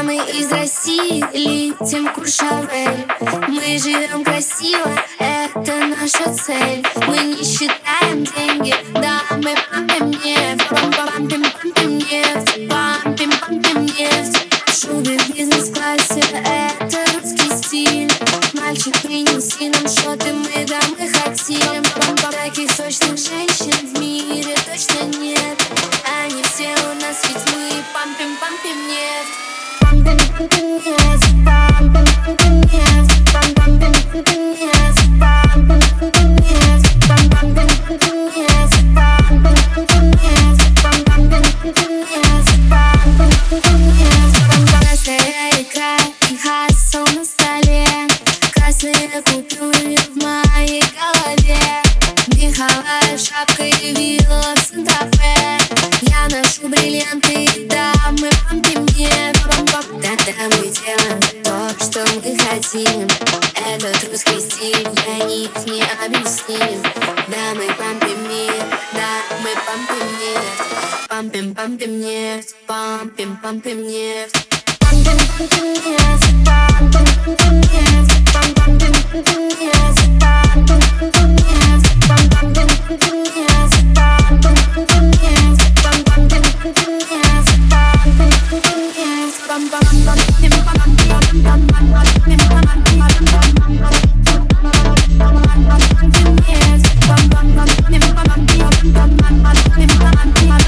мы из России, летим Куршавель. Мы живем красиво, это наша цель. Мы не считаем деньги, да, мы пампим нефть. Пампим, пампим нефть, пампим, пампим нефть. Шубы в бизнес-классе, это русский стиль. Мальчик, принеси нам шоты, мы дамы хотим. Таких сочных женщин в мире точно нет. Они все у нас, ведь мы пампим, пампим нефть. Пампим, пампим нефть, пампим, пампим нефть, пампим, пампим нефть, пампим, пампим нефть, пампим, пампим нефть, пампим, пампим нефть, пампим, пампим нефть, пампим, пампим нефть. Красная икра и хасл на столе, красные купюры в моей голове, меховая шапка и вилла в Санта-Фе. Я ношу бриллианты, да, мы пампим нефть. Да-да, мы делаем то, что мы хотим. Этот русский стиль для них не объясним. Да, мы пампим мир, да, мы пампим нефть. Пампим, пампим нефть, пампим, пампим нефть. Пампим, пампим нефть, пампим, пампим нефть, пампим, пампим нефть, пампим, пампим нефть, пампим, пампим нефть, пампим, пампим нефть, пампим, пампим нефть, пампим, пампим нефть, пам пам пам пим пам пам пам пам пим пам пам пим пам пам пим нефть, пам пам пам пим пам пам пим пам пам пим пам.